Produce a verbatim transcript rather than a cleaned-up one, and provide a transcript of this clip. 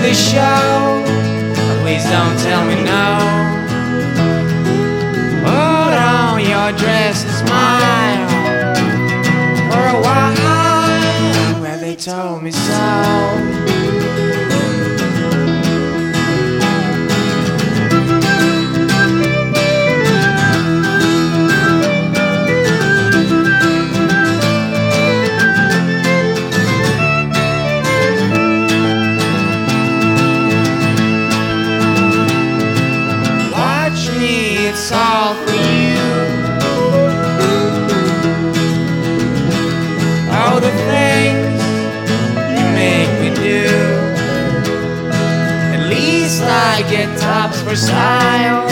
the show, please don't tell me no. Put on your dress and smile for a while, where they told me so. It's all for you. All the things you make me do. At least I get tops for style.